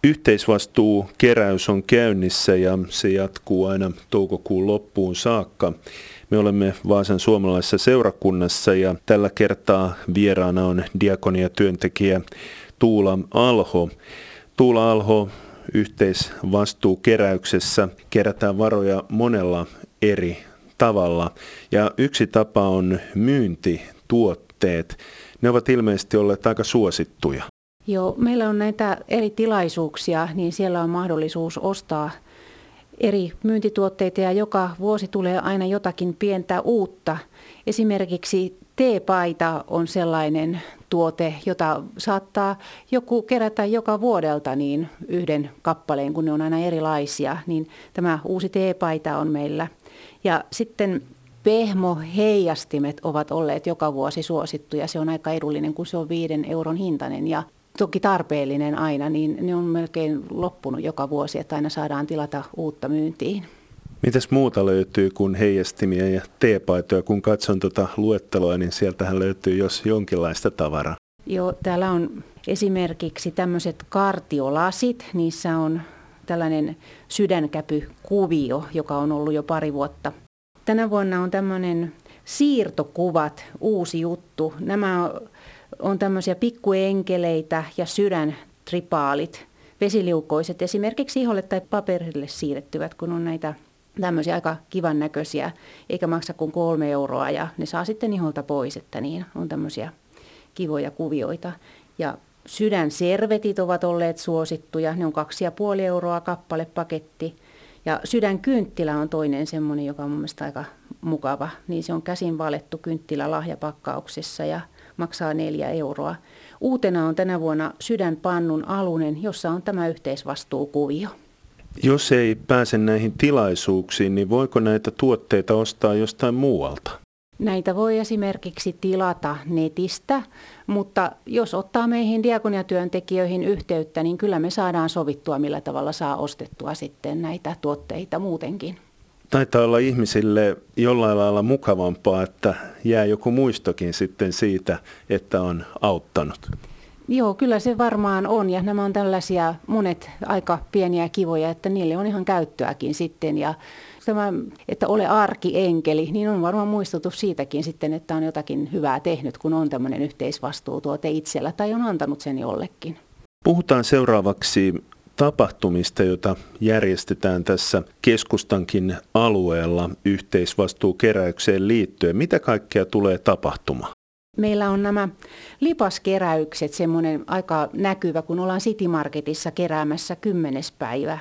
Yhteisvastuukeräys on käynnissä ja se jatkuu aina toukokuun loppuun saakka. Me olemme Vaasan suomalaisessa seurakunnassa ja tällä kertaa vieraana on diakoniatyöntekijä Tuula Alho. Tuula Alho, yhteisvastuukeräyksessä kerätään varoja monella eri tavalla ja yksi tapa on myyntituotteet. Ne ovat ilmeisesti olleet aika suosittuja. Joo, meillä on näitä eri tilaisuuksia, niin siellä on mahdollisuus ostaa eri myyntituotteita ja joka vuosi tulee aina jotakin pientä uutta. Esimerkiksi teepaita on sellainen tuote, jota saattaa joku kerätä joka vuodelta niin yhden kappaleen, kun ne on aina erilaisia. Niin tämä uusi teepaita on meillä. Ja sitten pehmoheijastimet ovat olleet joka vuosi suosittuja. Se on aika edullinen, kun se on 5 euron hintainen ja toki tarpeellinen aina, niin ne on melkein loppunut joka vuosi, että aina saadaan tilata uutta myyntiin. Mitäs muuta löytyy kuin heijastimia ja teepaitoja? Kun katson tuota luetteloa, niin sieltähän löytyy jos jonkinlaista tavaraa. Joo, täällä on esimerkiksi tämmöiset kartiolasit. Niissä on tällainen sydänkäpykuvio, joka on ollut jo pari vuotta. Tänä vuonna on tämmöinen siirtokuvat, uusi juttu. Nämä on tämmöisiä pikkuenkeleitä ja sydäntripaalit, vesiliukoiset esimerkiksi iholle tai paperille siirrettyvät, kun on näitä tämmöisiä aika kivan näköisiä, eikä maksa kuin 3 euroa ja ne saa sitten iholta pois, että niin on tämmöisiä kivoja kuvioita. Ja sydänservetit ovat olleet suosittuja, ne on 2,5 euroa kappalepaketti. Ja sydänkynttilä on toinen semmoinen, joka on mun mielestä aika mukava, niin se on käsin valettu kynttilä lahjapakkauksessa ja maksaa 4 euroa. Uutena on tänä vuonna sydänpannun alunen, jossa on tämä yhteisvastuukuvio. Jos ei pääse näihin tilaisuuksiin, niin voiko näitä tuotteita ostaa jostain muualta? Näitä voi esimerkiksi tilata netistä, mutta jos ottaa meihin diakoniatyöntekijöihin yhteyttä, niin kyllä me saadaan sovittua, millä tavalla saa ostettua sitten näitä tuotteita muutenkin. Taitaa olla ihmisille jollain lailla mukavampaa, että jää joku muistokin sitten siitä, että on auttanut. Joo, kyllä se varmaan on ja nämä on tällaisia monet aika pieniä ja kivoja, että niille on ihan käyttöäkin sitten. Ja tämä, että ole arkienkeli, niin on varmaan muistutus siitäkin sitten, että on jotakin hyvää tehnyt, kun on tämmöinen yhteisvastuutuote itsellä tai on antanut sen jollekin. Puhutaan seuraavaksi tapahtumista, joita järjestetään tässä keskustankin alueella yhteisvastuukeräykseen liittyen. Mitä kaikkea tulee tapahtumaan? Meillä on nämä lipaskeräykset, semmoinen aika näkyvä, kun ollaan City Marketissa keräämässä 10. päivä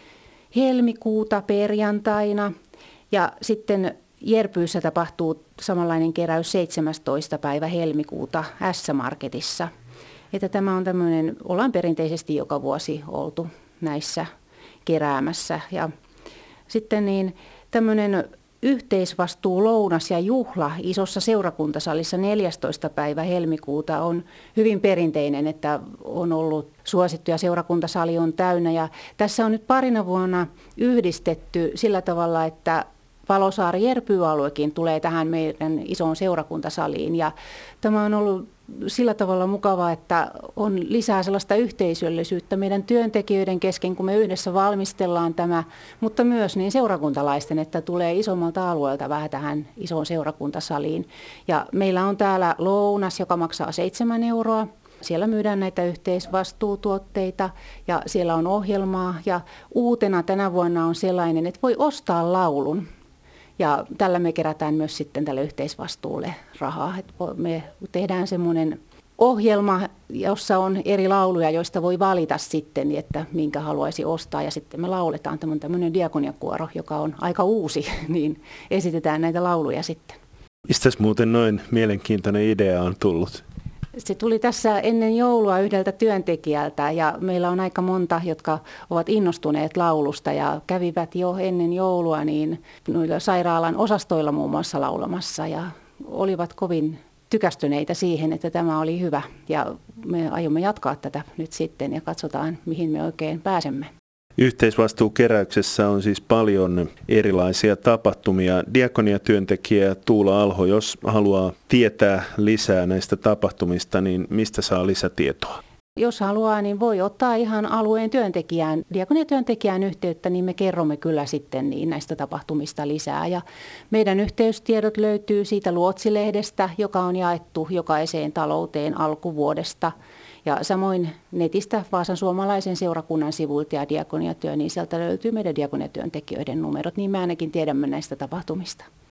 helmikuuta perjantaina. Ja sitten Järpyyssä tapahtuu samanlainen keräys 17. päivä helmikuuta S-Marketissa. Että tämä on tämmöinen, ollaan perinteisesti joka vuosi oltu näissä keräämässä. Ja sitten niin tämmöinen yhteisvastuulounas ja juhla isossa seurakuntasalissa 14. päivä helmikuuta on hyvin perinteinen, että on ollut suosittu ja seurakuntasali on täynnä. Ja tässä on nyt parina vuonna yhdistetty sillä tavalla, että Palosaari-Järpy-aluekin tulee tähän meidän isoon seurakuntasaliin. Ja tämä on ollut sillä tavalla mukavaa, että on lisää sellaista yhteisöllisyyttä meidän työntekijöiden kesken, kun me yhdessä valmistellaan tämä, mutta myös niin seurakuntalaisten, että tulee isommalta alueelta vähän tähän isoon seurakuntasaliin. Ja meillä on täällä lounas, joka maksaa 7 euroa. Siellä myydään näitä yhteisvastuutuotteita ja siellä on ohjelmaa ja uutena tänä vuonna on sellainen, että voi ostaa laulun. Ja tällä me kerätään myös sitten tälle yhteisvastuulle rahaa. Me tehdään semmoinen ohjelma, jossa on eri lauluja, joista voi valita sitten, että minkä haluaisi ostaa. Ja sitten me lauletaan tämmöinen diakoniakuoro, joka on aika uusi, niin esitetään näitä lauluja sitten. Mistäs muuten noin mielenkiintoinen idea on tullut? Se tuli tässä ennen joulua yhdeltä työntekijältä ja meillä on aika monta, jotka ovat innostuneet laulusta ja kävivät jo ennen joulua niin noilla sairaalan osastoilla muun muassa laulamassa ja olivat kovin tykästyneitä siihen, että tämä oli hyvä ja me aiomme jatkaa tätä nyt sitten ja katsotaan, mihin me oikein pääsemme. Yhteisvastuukeräyksessä on siis paljon erilaisia tapahtumia. Diakoniatyöntekijä Tuula Alho, jos haluaa tietää lisää näistä tapahtumista, niin mistä saa lisätietoa? Jos haluaa, niin voi ottaa ihan alueen työntekijään, diakoniatyöntekijään yhteyttä, niin me kerromme kyllä sitten niin näistä tapahtumista lisää. Ja meidän yhteystiedot löytyy siitä Luotsilehdestä, joka on jaettu jokaiseen talouteen alkuvuodesta. Ja samoin netistä Vaasan suomalaisen seurakunnan sivuilta ja diakoniatyö, niin sieltä löytyy meidän diakoniatyöntekijöiden numerot, niin me ainakin tiedämme näistä tapahtumista.